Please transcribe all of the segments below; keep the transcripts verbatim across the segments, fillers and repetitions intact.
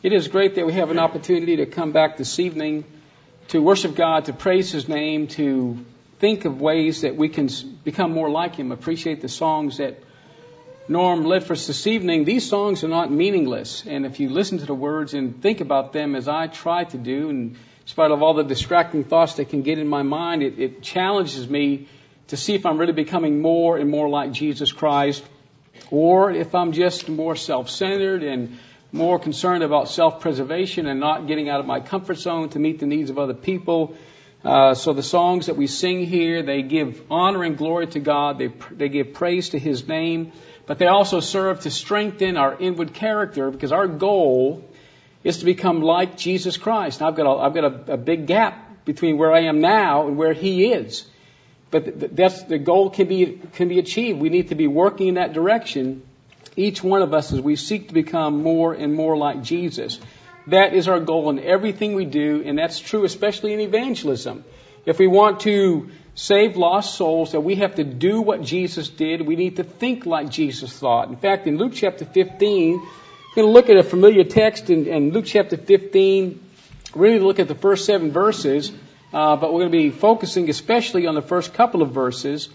It is great that we have an opportunity to come back this evening to worship God, to praise His name, to think of ways that we can become more like Him. Appreciate the songs that Norm led for us this evening. These songs are not meaningless, and if you listen to the words and think about them as I try to do, and in spite of all the distracting thoughts that can get in my mind, it, it challenges me to see if I'm really becoming more and more like Jesus Christ, or if I'm just more self-centered and more concerned about self-preservation and not getting out of my comfort zone to meet the needs of other people. Uh, so the songs that we sing here, they give honor and glory to God. They they give praise to His name, but they also serve to strengthen our inward character, because our goal is to become like Jesus Christ. Now, I've got a, I've got a, a big gap between where I am now and where He is, but that's the goal can be can be achieved. We need to be working in that direction, each one of us, as we seek to become more and more like Jesus. That is our goal in everything we do, and that's true especially in evangelism. If we want to save lost souls, that we have to do what Jesus did. We need to think like Jesus thought. In fact, in Luke chapter fifteen, we're going to look at a familiar text in, in Luke chapter fifteen, really look at the first seven verses, uh, but we're going to be focusing especially on the first couple of verses,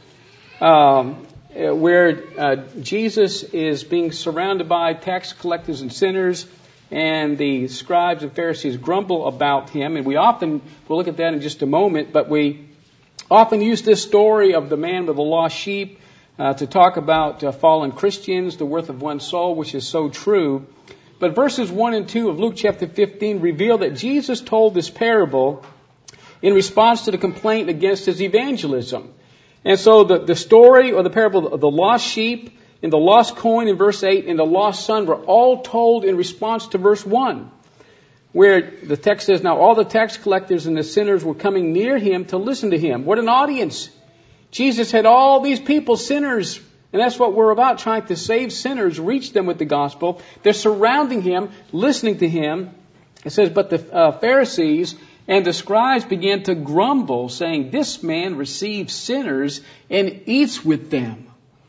um, where uh, Jesus is being surrounded by tax collectors and sinners, and the scribes and Pharisees grumble about Him. And we often, we'll look at that in just a moment, but we often use this story of the man with the lost sheep uh, to talk about uh, fallen Christians, the worth of one soul, which is so true. But verses one and two of Luke chapter fifteen reveal that Jesus told this parable in response to the complaint against His evangelism. And so the, the story or the parable of the lost sheep and the lost coin in verse eight and the lost son were all told in response to verse one, where the text says, now all the tax collectors and the sinners were coming near Him to listen to Him. What an audience. Jesus had all these people, sinners, and that's what we're about, trying to save sinners, reach them with the gospel. They're surrounding Him, listening to Him. It says, but the uh, Pharisees and the scribes began to grumble, saying, this man receives sinners and eats with them.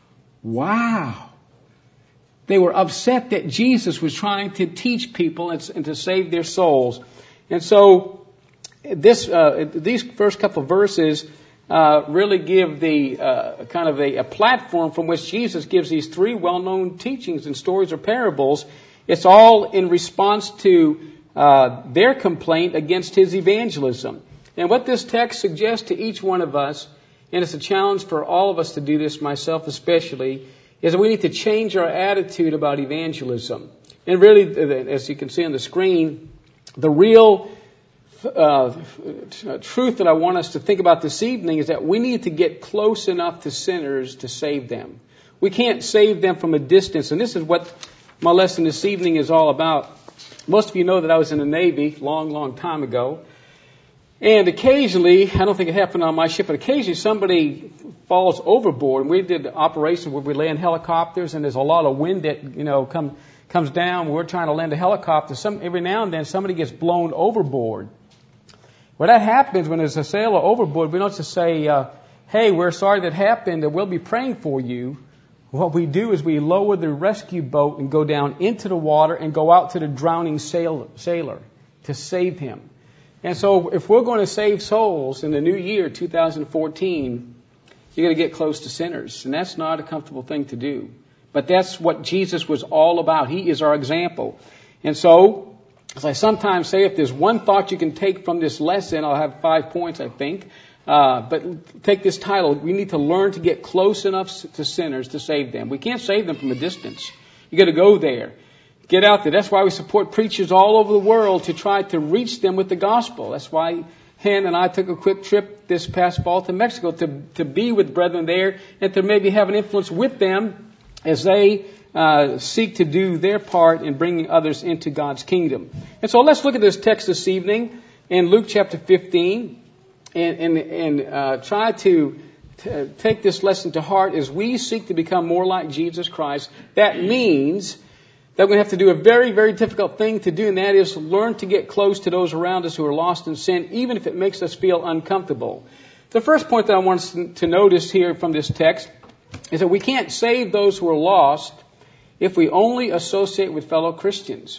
Wow. They were upset that Jesus was trying to teach people and, and to save their souls. And so this, uh, these first couple of verses uh, really give the uh, kind of a, a platform from which Jesus gives these three well-known teachings and stories or parables. It's all in response to Uh, their complaint against His evangelism. And what this text suggests to each one of us, and it's a challenge for all of us to do this, myself especially, is that we need to change our attitude about evangelism. And really, as you can see on the screen, the real uh, truth that I want us to think about this evening is that we need to get close enough to sinners to save them. We can't save them from a distance. And this is what my lesson this evening is all about. Most of you know that I was in the Navy long, long time ago. And occasionally, I don't think it happened on my ship, but occasionally somebody falls overboard. And we did an operation where we land helicopters, and there's a lot of wind that, you know, come, comes down. We're trying to land a helicopter. Some, every now and then somebody gets blown overboard. Well, that happens when there's a sailor overboard. We don't just say, uh, hey, we're sorry that happened, and we'll be praying for you. What we do is we lower the rescue boat and go down into the water and go out to the drowning sailor, sailor to save him. And so if we're going to save souls in the new year, two thousand fourteen, you're going to get close to sinners. And that's not a comfortable thing to do. But that's what Jesus was all about. He is our example. And so, as I sometimes say, if there's one thought you can take from this lesson, I'll have five points, I think. Uh, but take this title, we need to learn to get close enough to sinners to save them. We can't save them from a distance. You got to go there. Get out there. That's why we support preachers all over the world to try to reach them with the gospel. That's why Hen and I took a quick trip this past fall to Mexico to, to be with brethren there and to maybe have an influence with them as they uh, seek to do their part in bringing others into God's kingdom. And so let's look at this text this evening in Luke chapter fifteen. And, and, and uh, try to, to take this lesson to heart as we seek to become more like Jesus Christ. That means that we're going to have to do a very, very difficult thing to do, and that is learn to get close to those around us who are lost in sin, even if it makes us feel uncomfortable. The first point that I want us to notice here from this text is that we can't save those who are lost if we only associate with fellow Christians.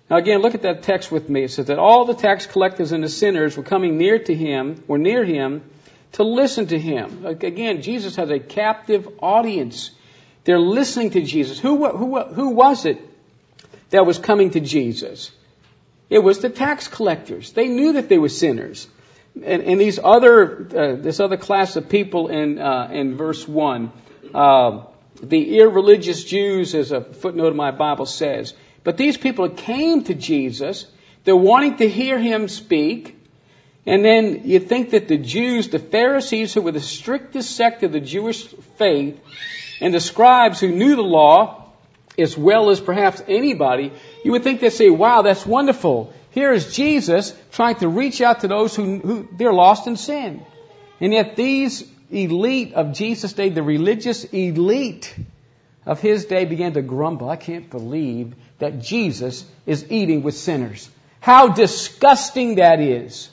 Now again, look at that text with me. It says that all the tax collectors and the sinners were coming near to him, or near him, to listen to him. Again, Jesus has a captive audience. They're listening to Jesus. Who, who, who was it that was coming to Jesus? It was the tax collectors. They knew that they were sinners. And, and these other, uh, this other class of people in, uh, in verse one, uh, the irreligious Jews, as a footnote of my Bible says. But these people came to Jesus. They're wanting to hear him speak. And then you think that the Jews, the Pharisees, who were the strictest sect of the Jewish faith, and the scribes who knew the law as well as perhaps anybody, you would think they'd say, wow, that's wonderful. Here is Jesus trying to reach out to those who, who they're lost in sin. And yet these elite of Jesus' day, the religious elite of his day, began to grumble. I can't believe that Jesus is eating with sinners. How disgusting that is.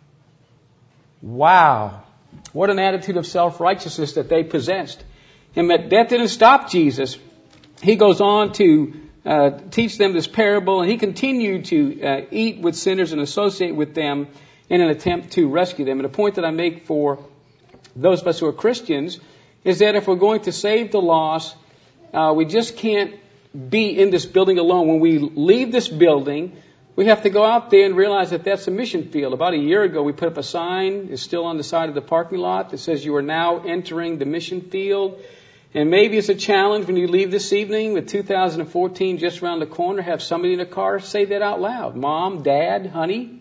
Wow. What an attitude of self-righteousness that they possessed. And that didn't stop Jesus. He goes on to uh, teach them this parable, and he continued to uh, eat with sinners and associate with them in an attempt to rescue them. And the point that I make for those of us who are Christians is that if we're going to save the lost, uh, we just can't be in this building alone. When we leave this building, we have to go out there and realize that that's a mission field. About a year ago, we put up a sign. It's still on the side of the parking lot that says you are now entering the mission field. And maybe it's a challenge when you leave this evening with two thousand fourteen just around the corner, have somebody in the car say that out loud. Mom, Dad, honey,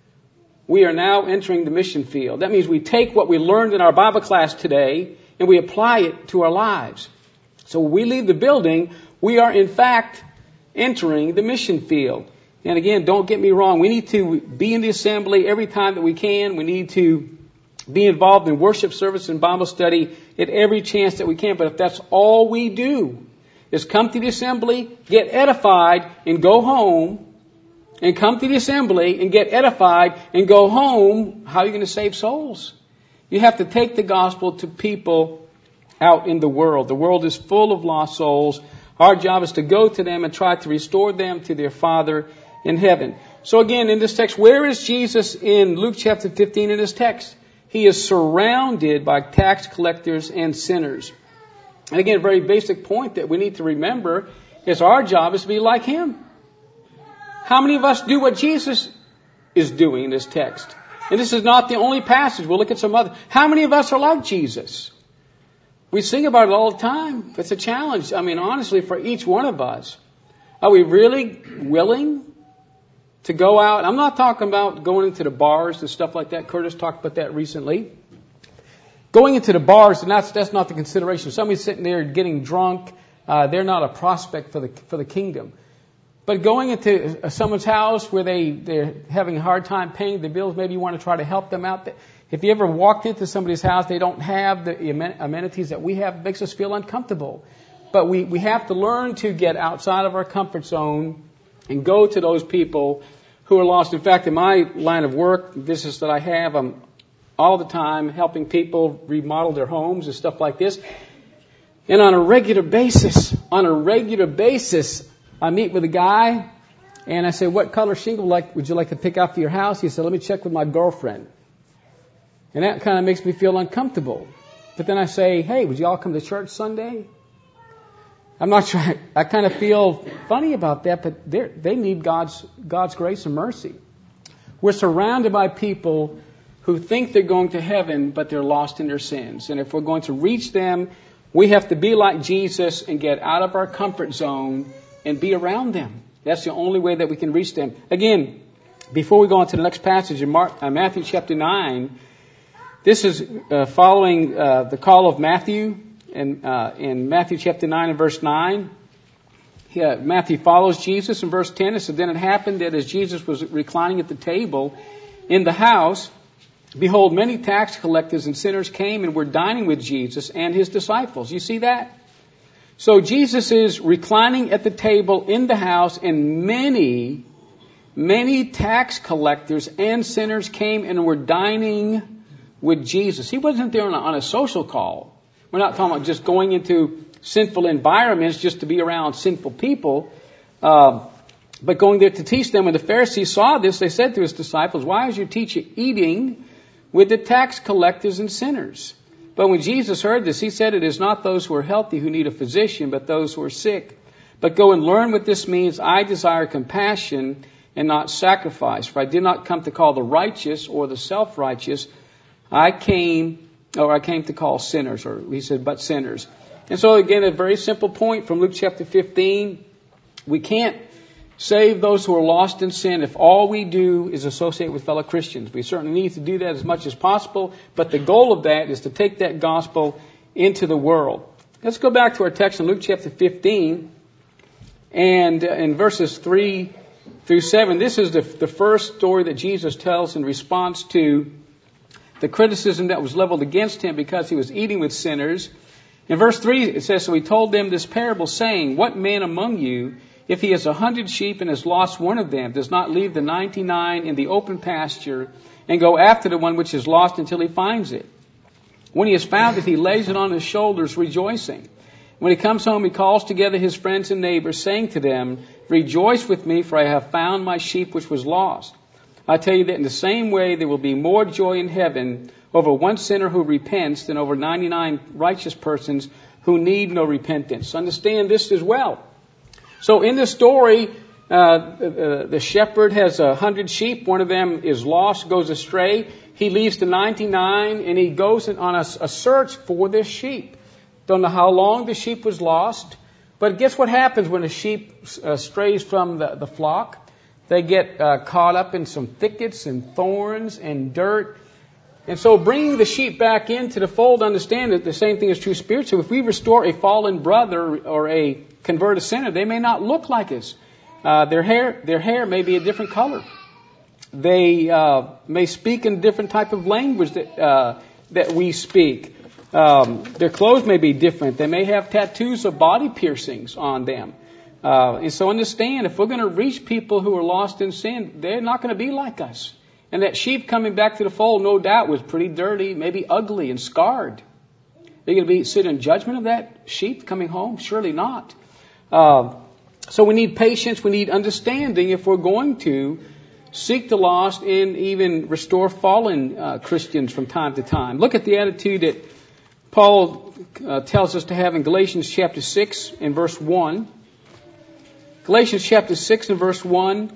we are now entering the mission field. That means we take what we learned in our Bible class today and we apply it to our lives. So when we leave the building, we are in fact entering the mission field. And again, don't get me wrong. We need to be in the assembly every time that we can. We need to be involved in worship service and Bible study at every chance that we can. But if that's all we do is come to the assembly, get edified, and go home, and come to the assembly and get edified and go home, how are you going to save souls? You have to take the gospel to people out in the world. The world is full of lost souls. Our job is to go to them and try to restore them to their Father in heaven. So again, in this text, where is Jesus in Luke chapter fifteen in this text? He is surrounded by tax collectors and sinners. And again, a very basic point that we need to remember is our job is to be like him. How many of us do what Jesus is doing in this text? And this is not the only passage. We'll look at some other. How many of us are like Jesus? We sing about it all the time. It's a challenge. I mean, honestly, for each one of us. Are we really willing to go out? I'm not talking about going into the bars and stuff like that. Curtis talked about that recently. Going into the bars, and that's, that's not the consideration. Somebody's sitting there getting drunk. Uh, they're not a prospect for the, for the kingdom. But going into someone's house where they, they're having a hard time paying the bills, maybe you want to try to help them out. If you ever walked into somebody's house, they don't have the amenities that we have, it makes us feel uncomfortable. But we, we have to learn to get outside of our comfort zone and go to those people who are lost. In fact, in my line of work, business that I have, I'm all the time helping people remodel their homes and stuff like this. And on a regular basis, on a regular basis, I meet with a guy and I say, what color shingle like would you like to pick out for your house? He said, let me check with my girlfriend. And that kind of makes me feel uncomfortable. But then I say, hey, would you all come to church Sunday? I'm not trying, I kind of feel funny about that, but they need God's, God's grace and mercy. We're surrounded by people who think they're going to heaven, but they're lost in their sins. And if we're going to reach them, we have to be like Jesus and get out of our comfort zone and be around them. That's the only way that we can reach them. Again, before we go on to the next passage in Mark, uh, Matthew chapter nine, this is uh, following uh, the call of Matthew. In, uh, in Matthew chapter nine and verse nine, yeah, Matthew follows Jesus in verse ten. It said, then it happened that as Jesus was reclining at the table in the house, behold, many tax collectors and sinners came and were dining with Jesus and his disciples. You see that? So Jesus is reclining at the table in the house, and many, many tax collectors and sinners came and were dining with Jesus. He wasn't there on a, on a social call. We're not talking about just going into sinful environments just to be around sinful people. Uh, but going there to teach them. When the Pharisees saw this, they said to his disciples, "Why is your teacher eating with the tax collectors and sinners?" But when Jesus heard this, he said, "It is not those who are healthy who need a physician, but those who are sick. But go and learn what this means. I desire compassion and not sacrifice. For I did not come to call the righteous or the self-righteous. I came, or I came to call sinners," or he said, but sinners. And so again, a very simple point from Luke chapter fifteen. We can't save those who are lost in sin if all we do is associate with fellow Christians. We certainly need to do that as much as possible, but the goal of that is to take that gospel into the world. Let's go back to our text in Luke chapter fifteen, and in verses three through seven, this is the, the first story that Jesus tells in response to the criticism that was leveled against him because he was eating with sinners. In verse three, it says, "So he told them this parable, saying, What man among you, if he has a hundred sheep and has lost one of them, does not leave the ninety-nine in the open pasture and go after the one which is lost until he finds it? When he has found it, he lays it on his shoulders, rejoicing. When he comes home, he calls together his friends and neighbors, saying to them, Rejoice with me, for I have found my sheep which was lost. I tell you that in the same way there will be more joy in heaven over one sinner who repents than over ninety-nine righteous persons who need no repentance." Understand this as well. So in this story, uh, uh, the shepherd has a hundred sheep. One of them is lost, goes astray. He leaves the ninety-nine and he goes on a, a search for this sheep. Don't know how long the sheep was lost, but guess what happens when a sheep uh, strays from the, the flock? They get uh, caught up in some thickets and thorns and dirt. And so bringing the sheep back into the fold, understand that the same thing is true spiritually. If we restore a fallen brother or a converted sinner, they may not look like us. Uh, their hair, their hair may be a different color. They uh, may speak in a different type of language that uh, that we speak. Um, their clothes may be different. They may have tattoos or body piercings on them. Uh, and so understand, if we're going to reach people who are lost in sin, they're not going to be like us. And that sheep coming back to the fold, no doubt, was pretty dirty, maybe ugly and scarred. They're going to be sit in judgment of that sheep coming home? Surely not. Uh, so we need patience, we need understanding if we're going to seek the lost and even restore fallen uh, Christians from time to time. Look at the attitude that Paul uh, tells us to have in Galatians chapter six and verse one. Galatians chapter six and verse one.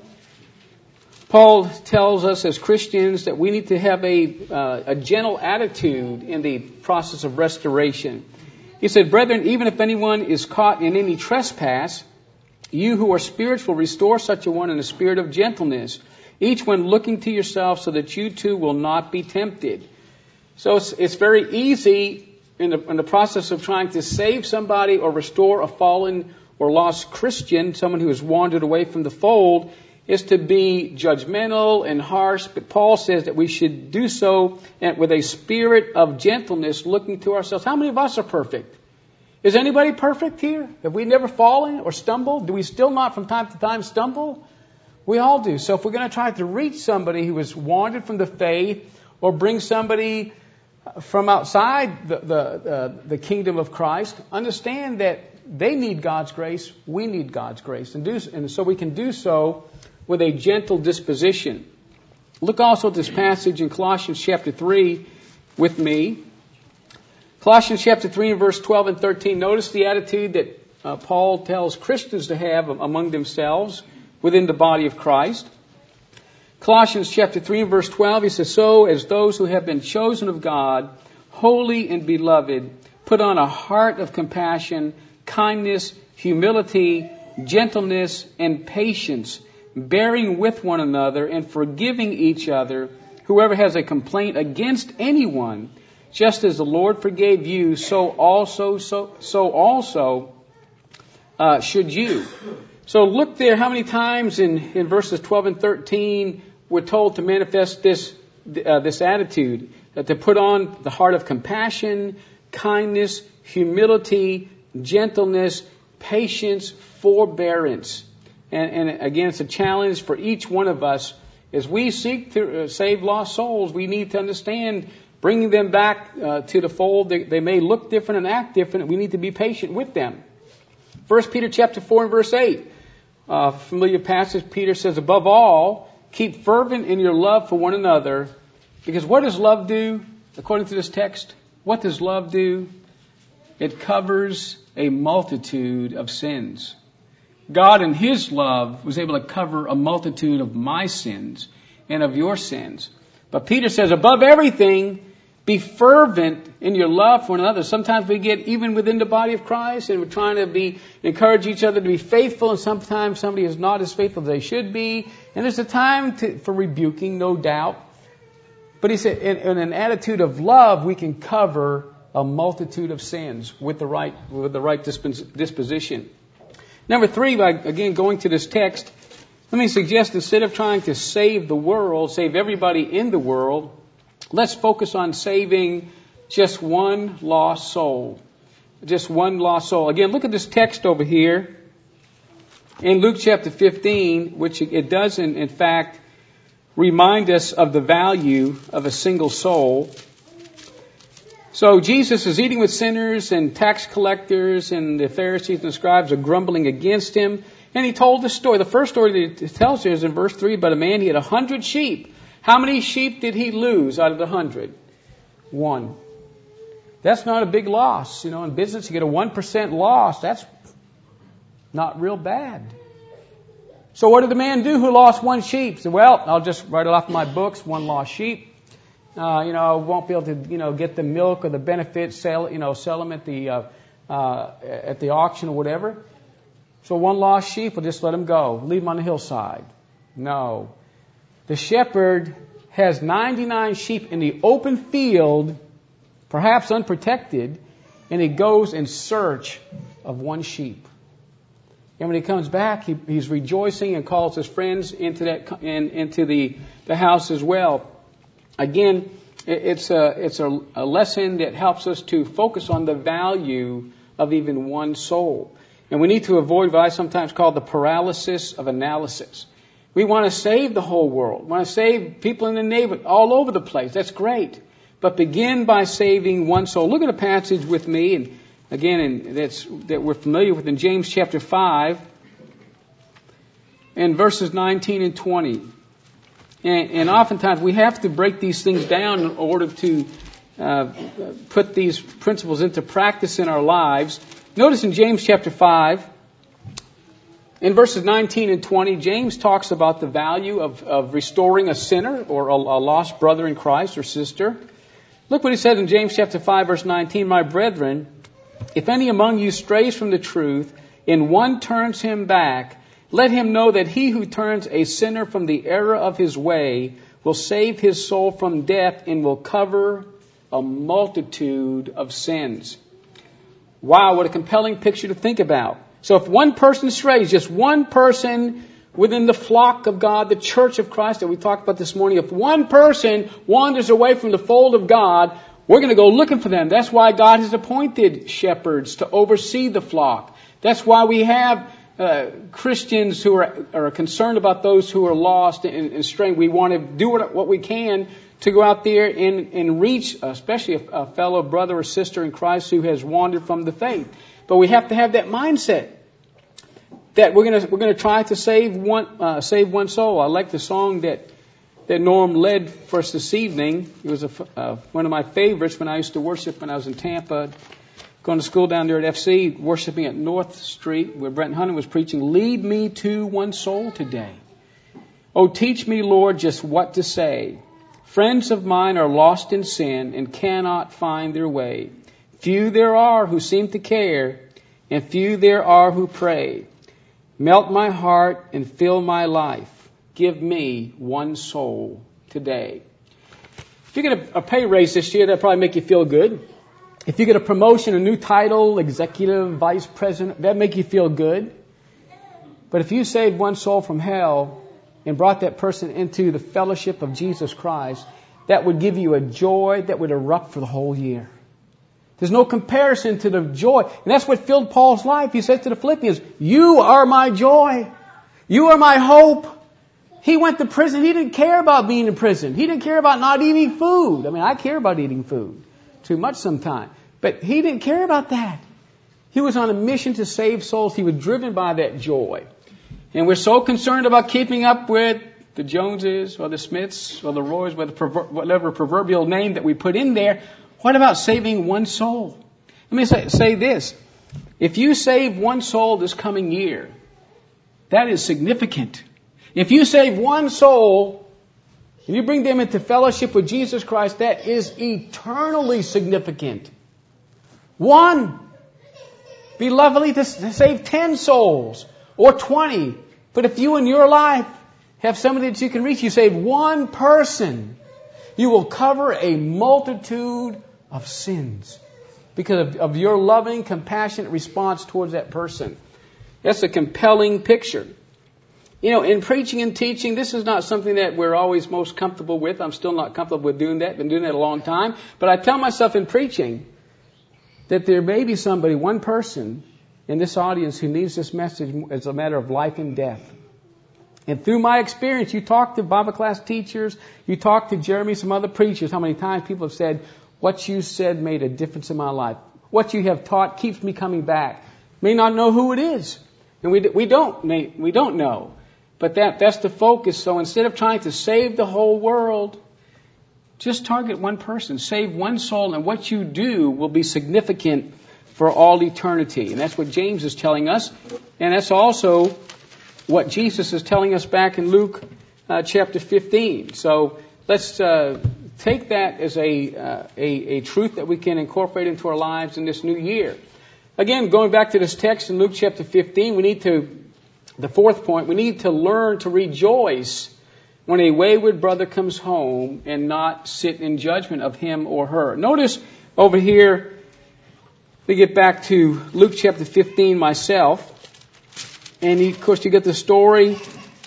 Paul tells us as Christians that we need to have a, uh, a gentle attitude in the process of restoration. He said, "Brethren, even if anyone is caught in any trespass, you who are spiritual, restore such a one in a spirit of gentleness, each one looking to yourself so that you too will not be tempted." So it's, it's very easy in the, in the process of trying to save somebody or restore a fallen or lost Christian, someone who has wandered away from the fold, is to be judgmental and harsh. But Paul says that we should do so with a spirit of gentleness, looking to ourselves. How many of us are perfect? Is anybody perfect here? Have we never fallen or stumbled? Do we still not from time to time stumble? We all do. So if we're going to try to reach somebody who has wandered from the faith, or bring somebody from outside the, the, uh, the kingdom of Christ, understand that they need God's grace. We need God's grace. And, do, and so we can do so with a gentle disposition. Look also at this passage in Colossians chapter three with me. Colossians chapter three and verse twelve and thirteen. Notice the attitude that uh, Paul tells Christians to have among themselves within the body of Christ. Colossians chapter three and verse twelve, he says, "So as those who have been chosen of God, holy and beloved, put on a heart of compassion, kindness, humility, gentleness, and patience, bearing with one another and forgiving each other. Whoever has a complaint against anyone, just as the Lord forgave you, so also so so also uh, should you." So look there, how many times in, in verses twelve and thirteen we're told to manifest this uh, this attitude, uh, to put on the heart of compassion, kindness, humility, gentleness, patience, forbearance. And, and again, it's a challenge for each one of us. As we seek to uh, save lost souls, we need to understand bringing them back uh, to the fold. They, they may look different and act different. We need to be patient with them. First Peter chapter four and verse eight. Uh, familiar passage, Peter says, above all, keep fervent in your love for one another. Because what does love do, according to this text? What does love do? It covers a multitude of sins. God in His love was able to cover a multitude of my sins and of your sins. But Peter says, above everything, be fervent in your love for one another. Sometimes we get even within the body of Christ and we're trying to be encourage each other to be faithful, and sometimes somebody is not as faithful as they should be. And there's a time to, for rebuking, no doubt. But he said, in, in an attitude of love, we can cover a multitude of sins with the right with the right disposition. Number three, by again going to this text, let me suggest instead of trying to save the world, save everybody in the world, let's focus on saving just one lost soul. Just one lost soul. Again, look at this text over here in Luke chapter fifteen, which it does in, in fact remind us of the value of a single soul. So Jesus is eating with sinners, and tax collectors and the Pharisees and the scribes are grumbling against him. And he told the story. The first story that he tells here is in verse three about a man. He had a hundred sheep. How many sheep did he lose out of the hundred? One. That's not a big loss. You know, in business you get a one percent loss. That's not real bad. So what did the man do who lost one sheep? He said, well, I'll just write it off my books, one lost sheep. Uh, you know, I won't be able to, you know, get the milk or the benefits, sell, you know, sell them at the, uh, uh, at the auction or whatever. So one lost sheep, we'll just let him go. Leave him on the hillside. No. The shepherd has ninety-nine sheep in the open field, perhaps unprotected, and he goes in search of one sheep. And when he comes back, he, he's rejoicing and calls his friends into that in, into the, the house as well. Again, it's a it's a, a lesson that helps us to focus on the value of even one soul. And we need to avoid what I sometimes call the paralysis of analysis. We want to save the whole world. We want to save people in the neighborhood all over the place. That's great. But begin by saving one soul. Look at a passage with me, and again, and that's that we're familiar with in James chapter five, and verses nineteen and twenty. And, and oftentimes we have to break these things down in order to uh, put these principles into practice in our lives. Notice in James chapter five, in verses nineteen and twenty, James talks about the value of, of restoring a sinner or a, a lost brother in Christ or sister. Look what he says in James chapter five, verse nineteen, my brethren, if any among you strays from the truth, and one turns him back, let him know that he who turns a sinner from the error of his way will save his soul from death and will cover a multitude of sins. Wow, what a compelling picture to think about. So if one person strays, just one person within the flock of God, the church of Christ that we talked about this morning, if one person wanders away from the fold of God, we're going to go looking for them. That's why God has appointed shepherds to oversee the flock. That's why we have uh, Christians who are, are concerned about those who are lost and, and straying. We want to do what, what we can to go out there and, and reach, especially a, a fellow brother or sister in Christ who has wandered from the faith. But we have to have that mindset that we're going to we're going to try to save one uh, save one soul. I like the song that that Norm led for us this evening. It was a, uh, one of my favorites when I used to worship when I was in Tampa, going to school down there at F C, worshiping at North Street where Brent Hunter was preaching. Lead me to one soul today. Oh, teach me, Lord, just what to say. Friends of mine are lost in sin and cannot find their way. Few there are who seem to care, and few there are who pray. Melt my heart and fill my life. Give me one soul today. If you get a, a pay raise this year, that'll probably make you feel good. If you get a promotion, a new title, executive, vice president, that'll make you feel good. But if you saved one soul from hell and brought that person into the fellowship of Jesus Christ, that would give you a joy that would erupt for the whole year. There's no comparison to the joy. And that's what filled Paul's life. He said to the Philippians, you are my joy. You are my hope. He went to prison. He didn't care about being in prison. He didn't care about not eating food. I mean, I care about eating food too much sometimes. But he didn't care about that. He was on a mission to save souls. He was driven by that joy. And we're so concerned about keeping up with the Joneses or the Smiths or the Roys, whatever proverbial name that we put in there. What about saving one soul? Let me say, say this. If you save one soul this coming year, that is significant. If you save one soul and you bring them into fellowship with Jesus Christ, that is eternally significant. One. Be lovely to save ten souls or twenty. But if you in your life have somebody that you can reach, you save one person, you will cover a multitude of sins because of, of your loving, compassionate response towards that person. That's a compelling picture. You know, in preaching and teaching, this is not something that we're always most comfortable with. I'm still not comfortable with doing that. Been doing that a long time. But I tell myself in preaching that there may be somebody, one person in this audience who needs this message as a matter of life and death. And through my experience, you talk to Bible class teachers, you talk to Jeremy, some other preachers, how many times people have said, what you said made a difference in my life. What you have taught keeps me coming back. May not know who it is. And we, we don't, we don't know. But that, that's the focus. So instead of trying to save the whole world, just target one person, save one soul, and what you do will be significant for all eternity. And that's what James is telling us. And that's also what Jesus is telling us back in Luke uh, chapter fifteen. So let's uh, take that as a, uh, a a truth that we can incorporate into our lives in this new year. Again, going back to this text in Luke chapter fifteen, we need to, the fourth point, we need to learn to rejoice when a wayward brother comes home and not sit in judgment of him or her. Notice over here, we get back to Luke chapter fifteen myself. And of course you get the story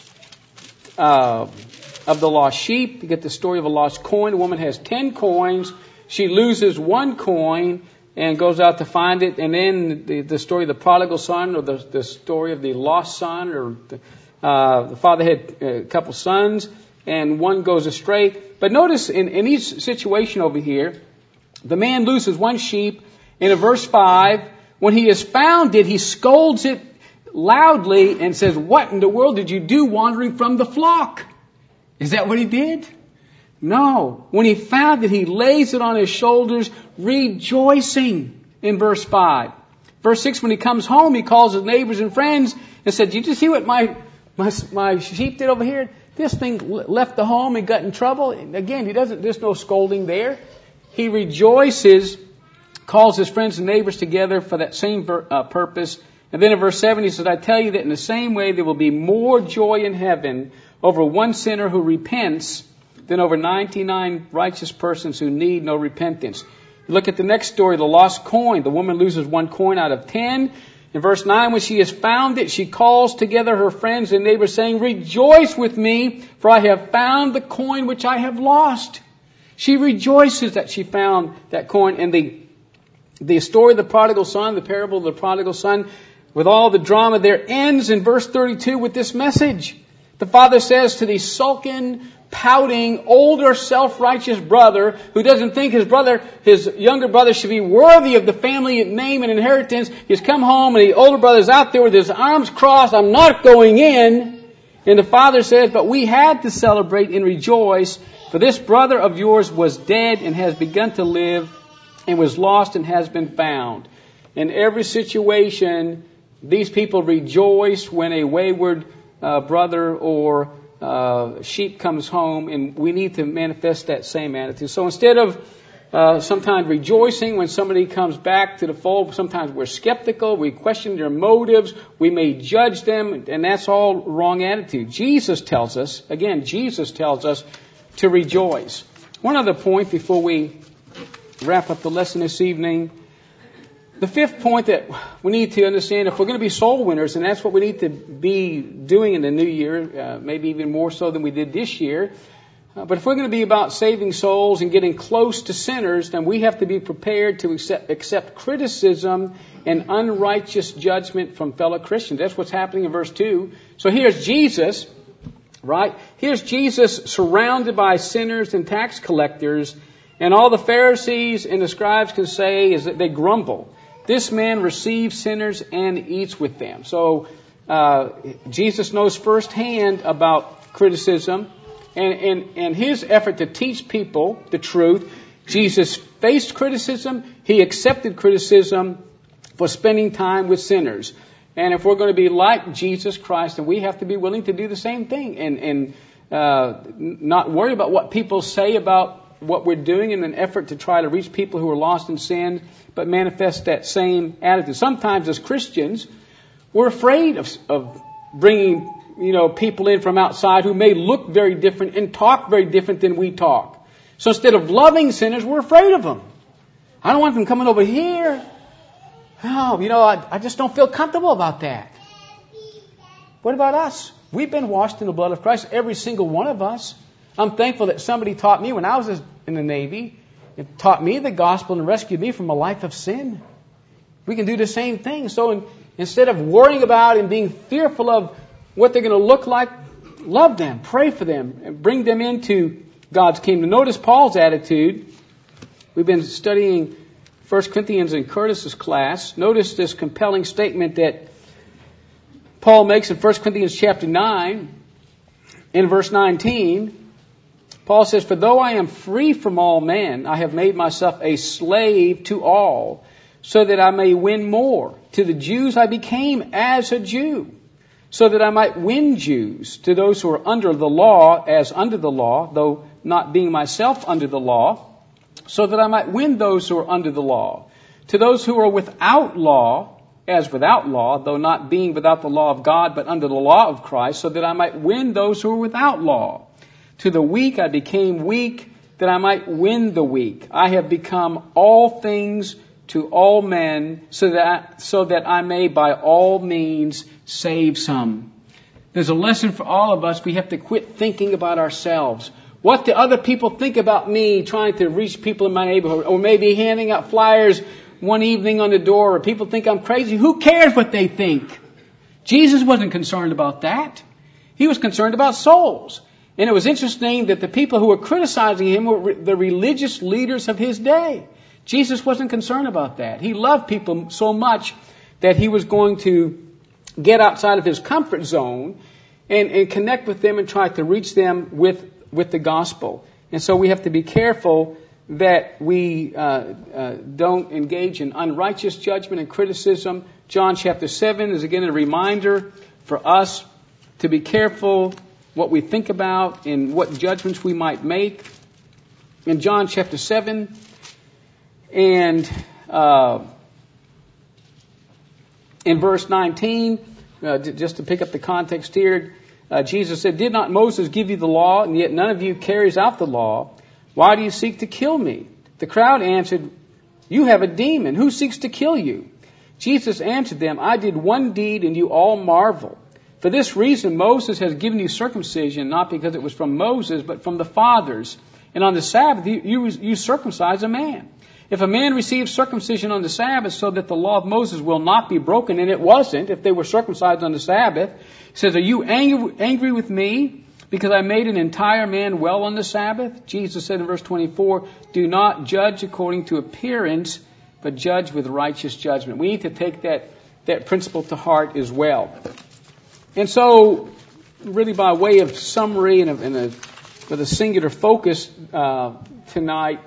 uh, of the lost sheep. You get the story of a lost coin. A woman has ten coins. She loses one coin and goes out to find it. And then the, the story of the prodigal son, or the, the story of the lost son, or the, uh, the father had a couple sons and one goes astray. But notice in, in each situation over here, the man loses one sheep. And in verse five, when he has found it, he scolds it loudly and says, what in the world did you do wandering from the flock? Is that what he did? No. When he found it, he lays it on his shoulders, rejoicing in verse five. Verse six, when he comes home, he calls his neighbors and friends and said, did you see what my, my, my sheep did over here? This thing left the home and got in trouble. And again, he doesn't, there's no scolding there. He rejoices, calls his friends and neighbors together for that same uh, purpose. And then in verse seven, he says, I tell you that in the same way there will be more joy in heaven over one sinner who repents than over ninety-nine righteous persons who need no repentance. You look at the next story, the lost coin. The woman loses one coin out of ten. In verse nine, when she has found it, she calls together her friends and neighbors saying, rejoice with me, for I have found the coin which I have lost. She rejoices that she found that coin. And the, the story of the prodigal son, the parable of the prodigal son, with all the drama there, ends in verse thirty-two with this message. The father says to the sullen, pouting, older, self-righteous brother who doesn't think his brother, his younger brother should be worthy of the family name and inheritance. He's come home and the older brother's out there with his arms crossed. I'm not going in. And the father says, but we had to celebrate and rejoice, for this brother of yours was dead and has begun to live, and was lost and has been found. In every situation, these people rejoice when a wayward uh, brother or uh, sheep comes home, and we need to manifest that same attitude. So instead of uh, sometimes rejoicing when somebody comes back to the fold, sometimes we're skeptical, we question their motives, we may judge them, and that's all wrong attitude. Jesus tells us, again, Jesus tells us to rejoice. One other point before we wrap up the lesson this evening. The fifth point that we need to understand, if we're going to be soul winners, and that's what we need to be doing in the new year, uh, maybe even more so than we did this year, uh, but if we're going to be about saving souls and getting close to sinners, then we have to be prepared to accept, accept criticism and unrighteous judgment from fellow Christians. That's what's happening in verse two. So here's Jesus, right? Here's Jesus surrounded by sinners and tax collectors, and all the Pharisees and the scribes can say is that they grumble. This man receives sinners and eats with them. So Uh, Jesus knows firsthand about criticism, and, and, and his effort to teach people the truth. Jesus faced criticism. He accepted criticism for spending time with sinners. And if we're going to be like Jesus Christ, then we have to be willing to do the same thing and, and uh, not worry about what people say about what we're doing in an effort to try to reach people who are lost in sin, but manifest that same attitude. Sometimes as Christians, we're afraid of, of bringing, you know, people in from outside who may look very different and talk very different than we talk. So instead of loving sinners, we're afraid of them. I don't want them coming over here. Oh, you know, I, I just don't feel comfortable about that. What about us? We've been washed in the blood of Christ, every single one of us. I'm thankful that somebody taught me when I was in the Navy. It taught me the gospel and rescued me from a life of sin. We can do the same thing. So in, instead of worrying about and being fearful of what they're going to look like, love them, pray for them, and bring them into God's kingdom. Notice Paul's attitude. We've been studying First Corinthians in Curtis's class. Notice this compelling statement that Paul makes in First Corinthians chapter nine, in verse nineteen. Paul says, "For though I am free from all men, I have made myself a slave to all, so that I may win more. To the Jews I became as a Jew, so that I might win Jews. To those who are under the law, as under the law, though not being myself under the law, so that I might win those who are under the law. To those who are without law, as without law, though not being without the law of God, but under the law of Christ, so that I might win those who are without law. To the weak I became weak, that I might win the weak. I have become all things to all men, so that, so that I may by all means save some." There's a lesson for all of us. We have to quit thinking about ourselves. What do other people think about me trying to reach people in my neighborhood? Or maybe handing out flyers one evening on the door, or people think I'm crazy. Who cares what they think? Jesus wasn't concerned about that. He was concerned about souls. And it was interesting that the people who were criticizing him were the religious leaders of his day. Jesus wasn't concerned about that. He loved people so much that he was going to get outside of his comfort zone and, and connect with them and try to reach them with with the gospel. And so we have to be careful that we uh, uh, don't engage in unrighteous judgment and criticism. John chapter seven is again a reminder for us to be careful what we think about and what judgments we might make. In John chapter seven and uh, in verse nineteen, uh, just to pick up the context here, Uh, Jesus said, "Did not Moses give you the law, and yet none of you carries out the law? Why do you seek to kill me?" The crowd answered, "You have a demon. Who seeks to kill you?" Jesus answered them, "I did one deed, and you all marvel. For this reason Moses has given you circumcision, not because it was from Moses, but from the fathers. And on the Sabbath you, you, you circumcise a man. If a man receives circumcision on the Sabbath so that the law of Moses will not be broken," and it wasn't if they were circumcised on the Sabbath, he says, "Are you angry, angry with me because I made an entire man well on the Sabbath?" Jesus said in verse twenty-four, "Do not judge according to appearance, but judge with righteous judgment." We need to take that, that principle to heart as well. And so, really by way of summary and, a, and a, with a singular focus uh, tonight,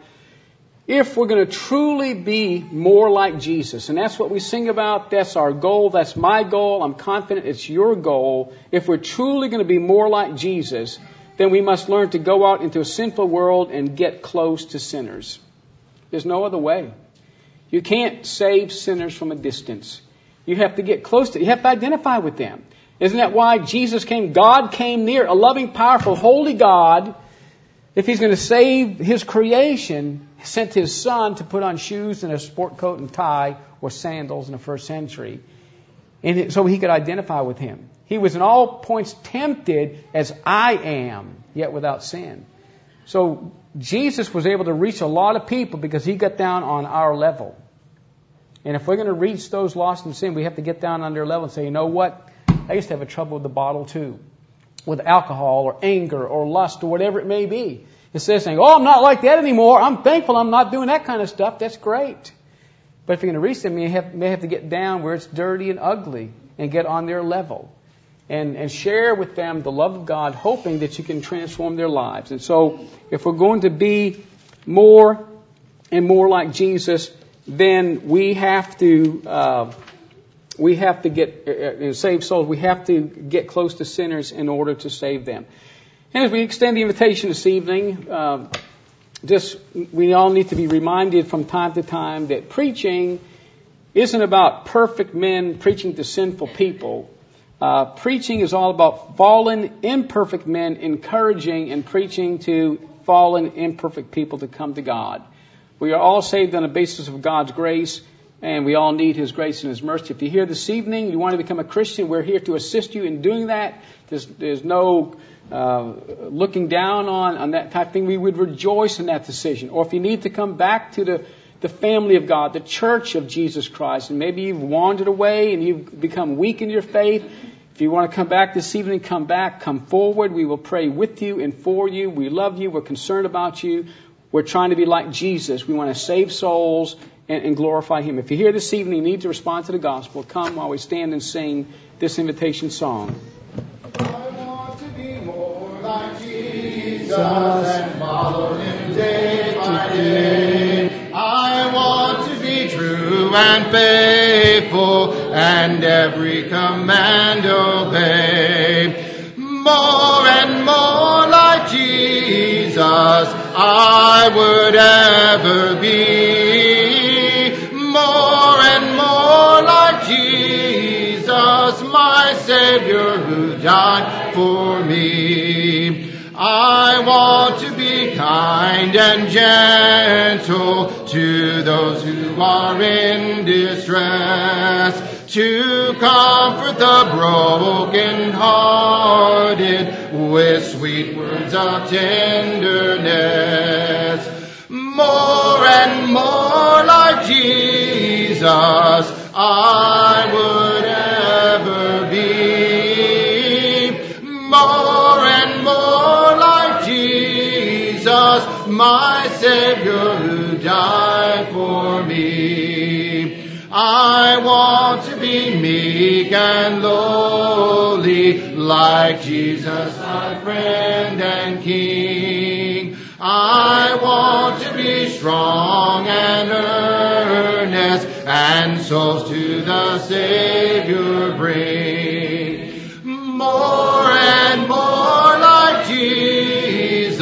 if we're going to truly be more like Jesus, and that's what we sing about, that's our goal, that's my goal, I'm confident it's your goal. If we're truly going to be more like Jesus, then we must learn to go out into a sinful world and get close to sinners. There's no other way. You can't save sinners from a distance. You have to get close to them. You have to identify with them. Isn't that why Jesus came? God came near, a loving, powerful, holy God. If he's going to save his creation, he sent his son to put on shoes and a sport coat and tie or sandals in the first century, and so he could identify with him. He was in all points tempted as I am, yet without sin. So Jesus was able to reach a lot of people because he got down on our level. And if we're going to reach those lost in sin, we have to get down on their level and say, you know what? I used to have a trouble with the bottle too, with alcohol or anger or lust or whatever it may be. Instead of saying, oh, I'm not like that anymore, I'm thankful I'm not doing that kind of stuff, that's great. But if you're going to reach them, you have, may have to get down where it's dirty and ugly and get on their level and, and share with them the love of God, hoping that you can transform their lives. And so if we're going to be more and more like Jesus, then we have to uh, we have to get uh, save souls. We have to get close to sinners in order to save them. And as we extend the invitation this evening, uh, just we all need to be reminded from time to time that preaching isn't about perfect men preaching to sinful people. Uh, preaching is all about fallen, imperfect men encouraging and preaching to fallen, imperfect people to come to God. We are all saved on the basis of God's grace, and we all need His grace and His mercy. If you're here this evening, you want to become a Christian, we're here to assist you in doing that. There's, there's no uh, looking down on, on that type of thing. We would rejoice in that decision. Or if you need to come back to the, the family of God, the church of Jesus Christ, and maybe you've wandered away and you've become weak in your faith, if you want to come back this evening, come back, come forward. We will pray with you and for you. We love you. We're concerned about you. We're trying to be like Jesus. We want to save souls and, and glorify Him. If you're here this evening and need to respond to the gospel, come while we stand and sing this invitation song. I want to be more like Jesus and follow Him day by day. I want to be true and faithful and every command obey. More and more like Jesus I would ever be. More and more like Jesus, my Savior who died for me. I want to be kind and gentle to those who are in distress, to comfort the broken-hearted with sweet words of tenderness. More and more like Jesus I would ever be. More and more like Jesus, my Savior who died for me. I want to be meek and lowly like Jesus, my friend and King. I want to be strong and earnest and souls to the Savior bring. More and more like Jesus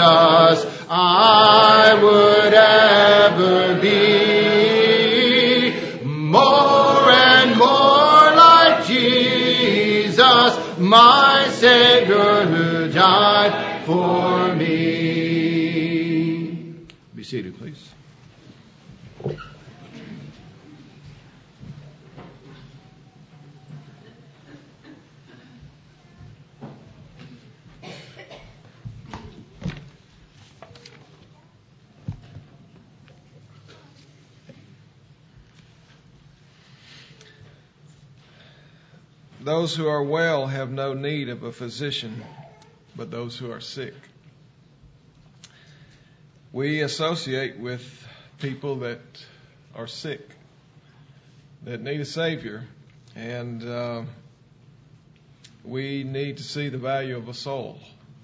I would ever be. More and more like Jesus, my Savior who died for me. Be seated, please. Those who are well have no need of a physician, but those who are sick. We associate with people that are sick, that need a Savior, and uh, we need to see the value of a soul.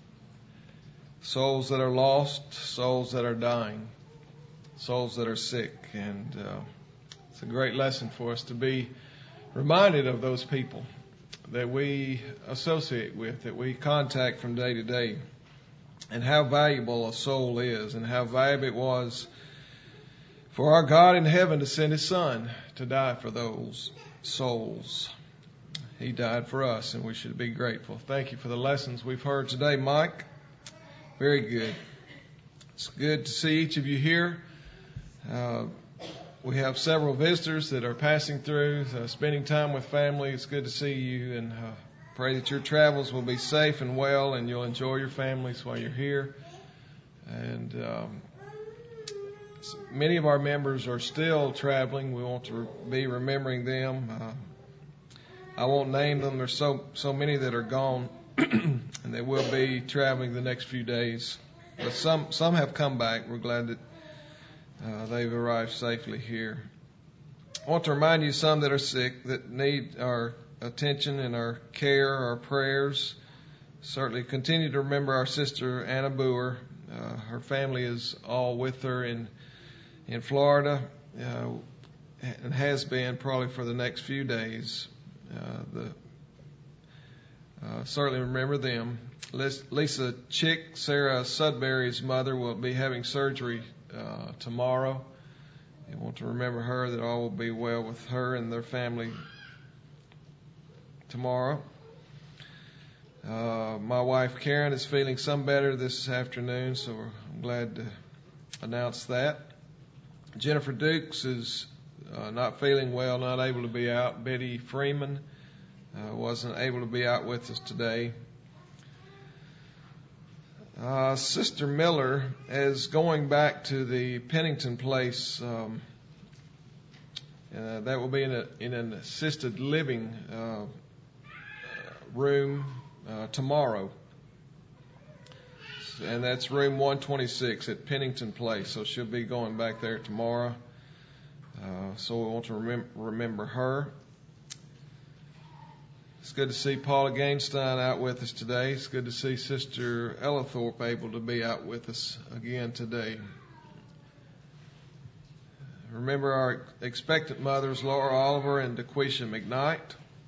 Souls that are lost, souls that are dying, souls that are sick, and uh, it's a great lesson for us to be reminded of those people that we associate with, that we contact from day to day, and how valuable a soul is, and how valuable it was for our God in heaven to send His Son to die for those souls. He died for us, and we should be grateful. Thank you for the lessons we've heard today, Mike. Very good. It's good to see each of you here. Uh, We have several visitors that are passing through, uh, spending time with family. It's good to see you, and uh, pray that your travels will be safe and well, and you'll enjoy your families while you're here. And um, many of our members are still traveling. We want to re- be remembering them. Uh, I won't name them. There's so so many that are gone, and they will be traveling the next few days. But some some have come back. We're glad that Uh, they've arrived safely here. I want to remind you some that are sick, that need are attention and our care, our prayers. Certainly continue to remember our sister Anna Boer. Uh, her family is all with her in in Florida, uh, and has been probably for the next few days. Uh, the uh, certainly remember them. Lisa Chick, Sarah Sudbury's mother, will be having surgery uh, tomorrow. I want to remember her, that all will be well with her and their family tomorrow. Uh, my wife Karen is feeling some better this afternoon, so I'm glad to announce that. Jennifer Dukes is uh, not feeling well, not able to be out. Betty Freeman uh, wasn't able to be out with us today. Uh, Sister Miller is going back to the Pennington Place. Um, uh, that will be in, a, in an assisted living uh, room uh, tomorrow. And that's room one twenty-six at Pennington Place. So she'll be going back there tomorrow. Uh, so we want to remem- remember her. It's good to see Paula Gainstein out with us today. It's good to see Sister Ella Thorpe able to be out with us again today. Remember our expectant mothers, Laura Oliver and DeQuisha McKnight.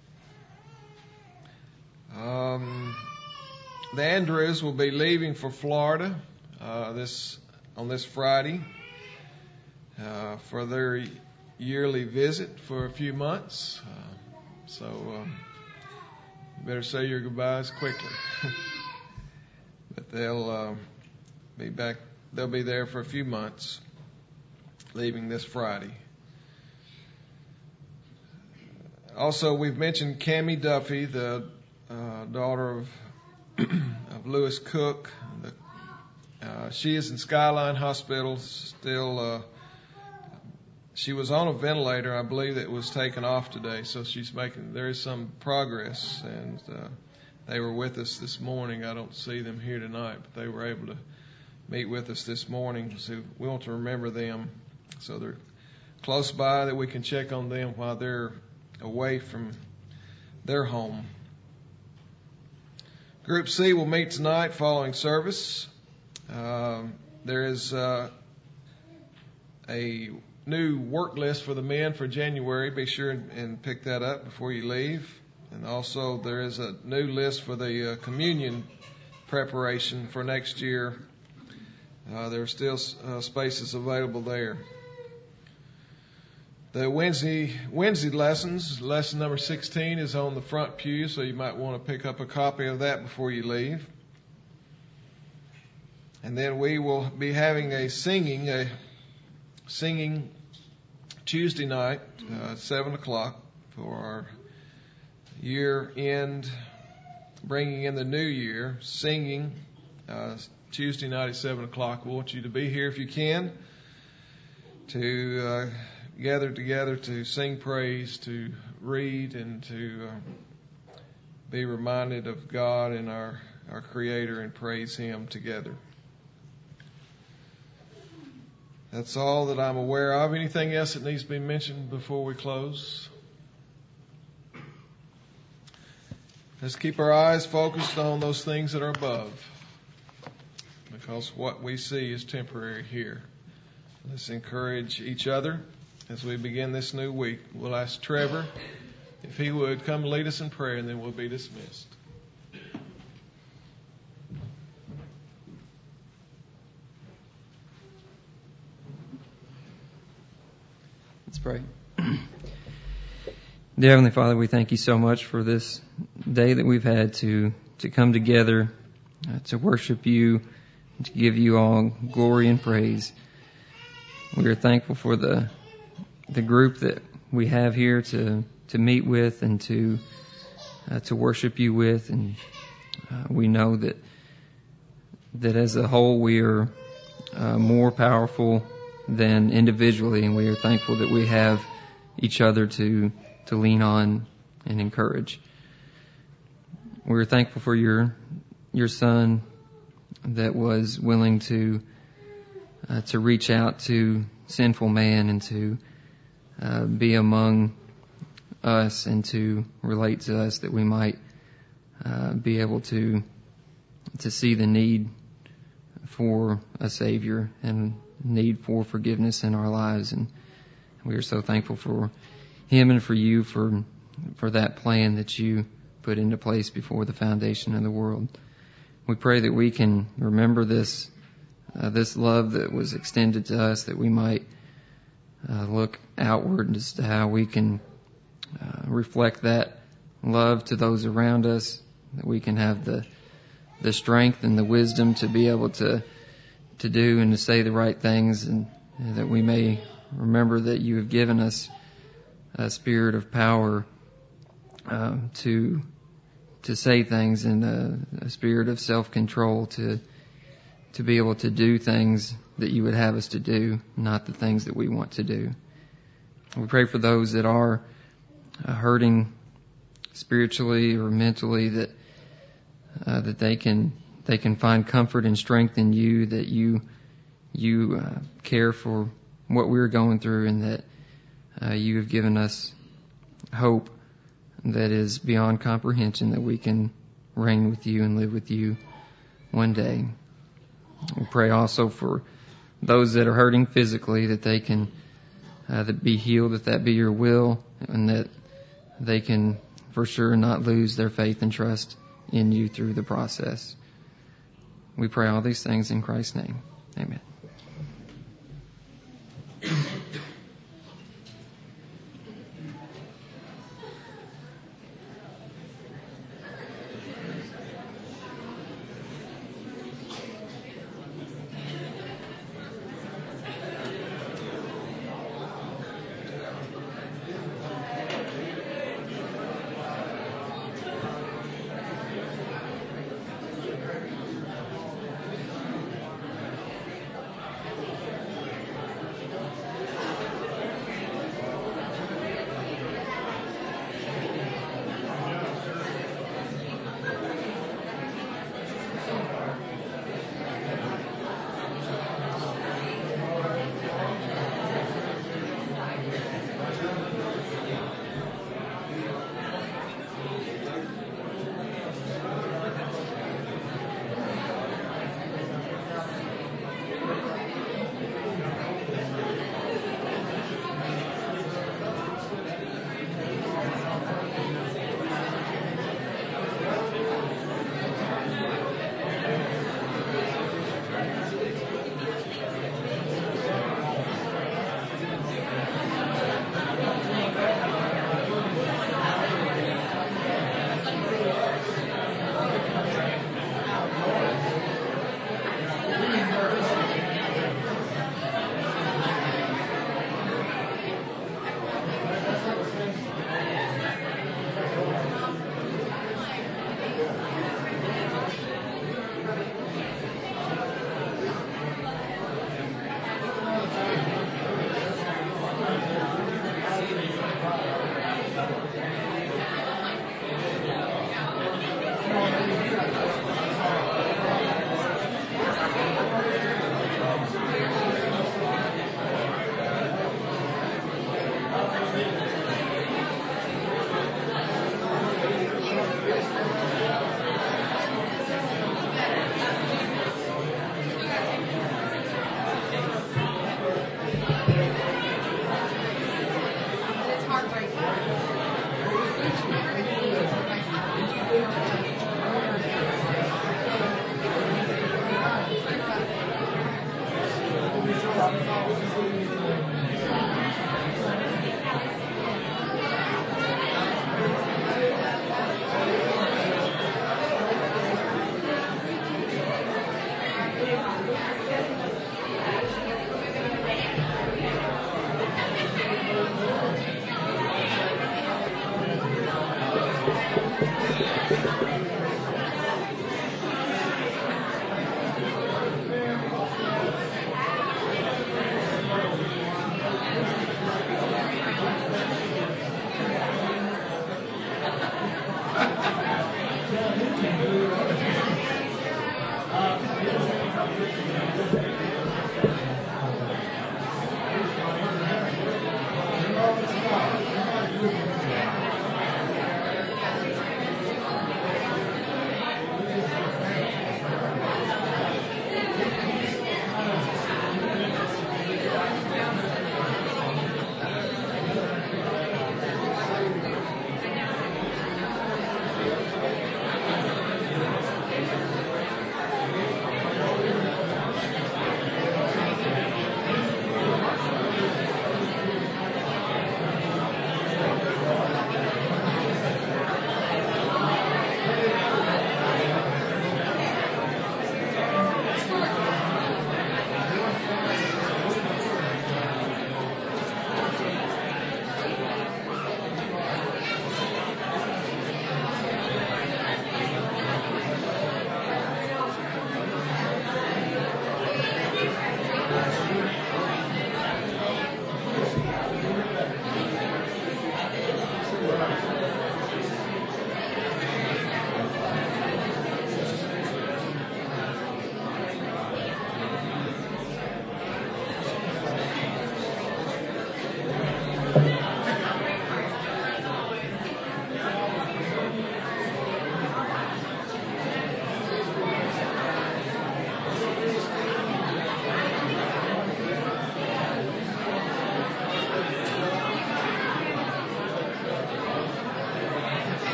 Um, the Andrews will be leaving for Florida uh, this on this Friday uh, for their yearly visit for a few months. Uh, so... Um, Better say your goodbyes quickly. But they'll uh, be back. They'll be there for a few months, leaving this Friday. Also, we've mentioned Cammie Duffy, the uh, daughter of of Lewis Cook. The, uh, she is in Skyline Hospital still. Uh, She was on a ventilator, I believe, that was taken off today, so she's making, there is some progress, and uh, they were with us this morning. I don't see them here tonight, but they were able to meet with us this morning, so we want to remember them, so they're close by, that we can check on them while they're away from their home. Group C will meet tonight following service. Um, there is uh, a new work list for the men for January. Be sure and, and pick that up before you leave. And also there is a new list for the uh, communion preparation for next year. Uh, there are still uh, spaces available there. The Wednesday Wednesday lessons, lesson number sixteen, is on the front pew, so you might want to pick up a copy of that before you leave. And then we will be having a singing, a singing Tuesday night, uh, seven o'clock, for our year-end, bringing in the new year, singing uh, Tuesday night at seven o'clock. We want you to be here if you can, to uh, gather together to sing praise, to read, and to uh, be reminded of God and our, our Creator and praise Him together. That's all that I'm aware of. Anything else that needs to be mentioned before we close? Let's keep our eyes focused on those things that are above, because what we see is temporary here. Let's encourage each other as we begin this new week. We'll ask Trevor if he would come lead us in prayer, and then we'll be dismissed. Let's pray. Dear Heavenly Father, we thank you so much for this day that we've had to, to come together, uh, to worship you, and to give you all glory and praise. We are thankful for the the group that we have here to, to meet with and to uh, to worship you with, and uh, we know that that as a whole we are uh, more powerful than individually, and we are thankful that we have each other to to lean on and encourage. We're thankful for your your son that was willing to uh, to reach out to sinful man and to uh, be among us and to relate to us, that we might uh, be able to to see the need for a Savior and need for forgiveness in our lives. And we are so thankful for Him and for you for for that plan that you put into place before the foundation of the world. We pray that we can remember this uh, this love that was extended to us, that we might uh, look outward as to how we can uh, reflect that love to those around us, that we can have the the strength and the wisdom to be able to to do and to say the right things, and, and that we may remember that you have given us a spirit of power uh, to to say things, and a, a spirit of self-control to to be able to do things that you would have us to do, not the things that we want to do. We pray for those that are uh, hurting spiritually or mentally, that uh, that they can they can find comfort and strength in you, that you you uh, care for what we're going through, and that uh, you have given us hope that is beyond comprehension, that we can reign with you and live with you one day. We pray also for those that are hurting physically, that they can uh, that be healed, that that be your will, and that they can for sure not lose their faith and trust in you through the process. We pray all these things in Christ's name. Amen.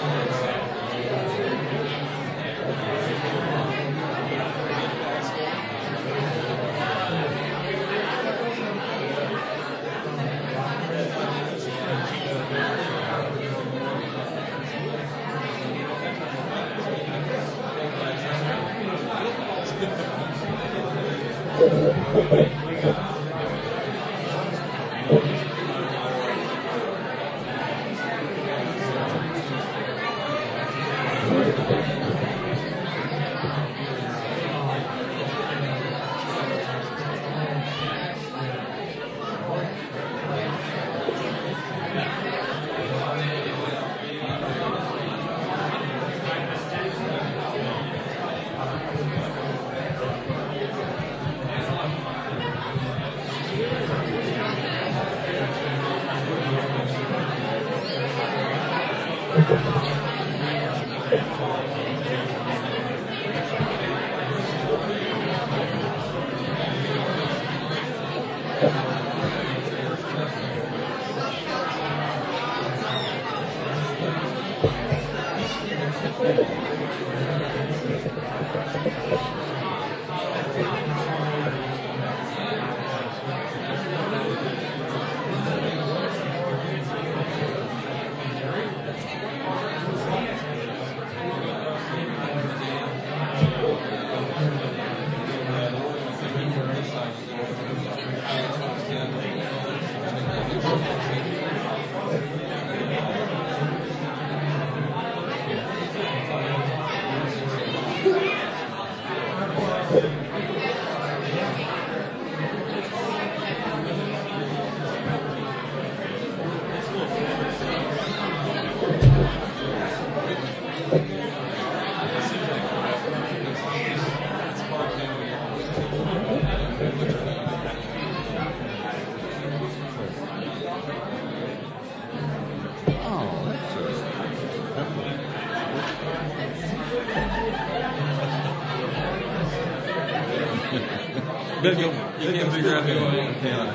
You can't figure out who I am, can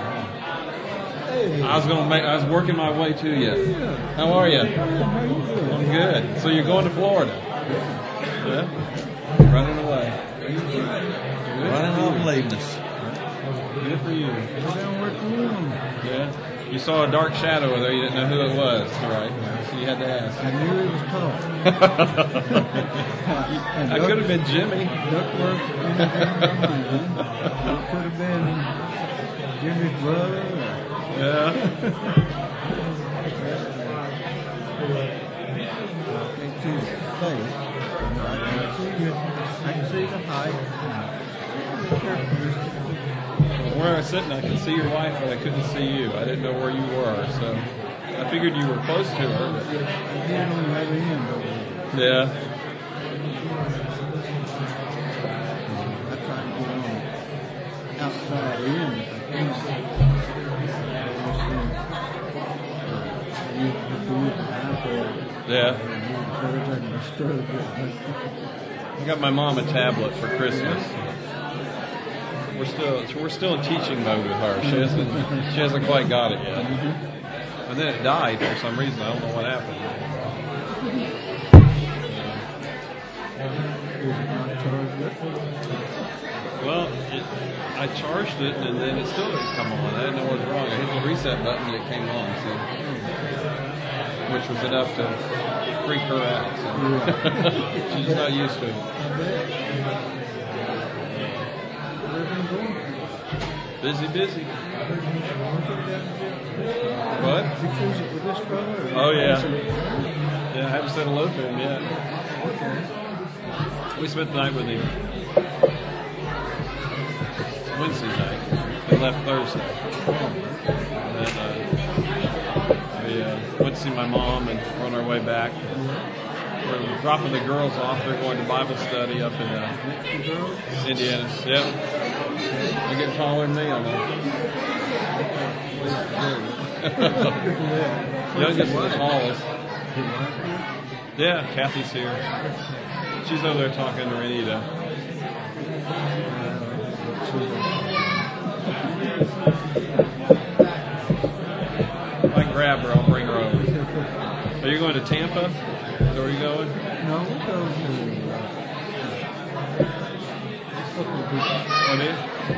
I? I was gonna make. I was working my way to you. How are you? I'm good. So you're going to Florida? Yeah. Running away. Running off and leaving us. Good for you. Yeah. You saw a dark shadow over there. You didn't know who it was, right? So you had to ask. I knew it was tall. I could have been Jimmy. Duckworth. It could have been Jimmy's brother. Yeah. I can't see the face. I can see the, I can see the height. Where I was sitting, I could see your wife, but I couldn't see you. I didn't know where you were, so I figured you were close to her. But... Yeah. I tried to get on outside in, but I can't. Yeah. I got my mom a tablet for Christmas. We're still we're still in teaching mode with her. She hasn't she hasn't quite got it yet. And then it died for some reason. I don't know what happened. Well, it, I charged it and then it still didn't come on. I didn't know what was wrong. I hit the reset button and it came on. So, which was enough to freak her out. So. She's not used to it. Busy, busy. What? Oh, yeah. Yeah, I haven't said hello to him yet. We spent the night with him Wednesday night. We left Thursday. And then uh, we uh, went to see my mom and we're on our way back. We're dropping the girls off. They're going to Bible study up in uh, Indiana. Yep. They're getting taller than me, I know. Youngest and the tallest. Yeah, Kathy's here. She's over there talking to Renita. If I can grab her, I'll bring her over. Are you going to Tampa? Is that where you going? No, we'll go to uh, just look at the Oh, do you?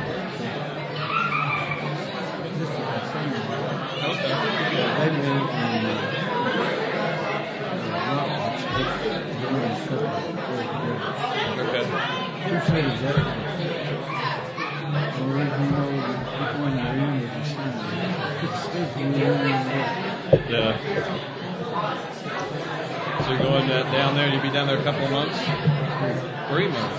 just at the same Okay. They live in uh, Rockledge. They're in Suffolk. Okay. Two cities that way. Or if you know which one you're in, you can sign it. It says you're in there. Yeah. So you're going uh, down there, and you'll be down there a couple of months? Three months.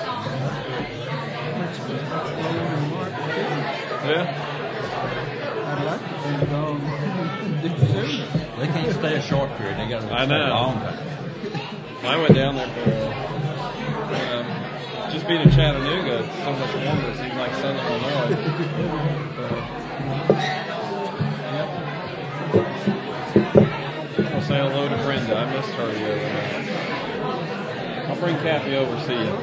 Yeah? I'd like to be gone sooner. They can't stay a short period. They got to I stay know. a long time. I went down there for uh, um, just being in Chattanooga. It's so much warmer. It seems like Southern Illinois. I'll say hello to Brenda. I missed her the other night. I'll bring Kathy over to see you.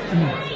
Mm.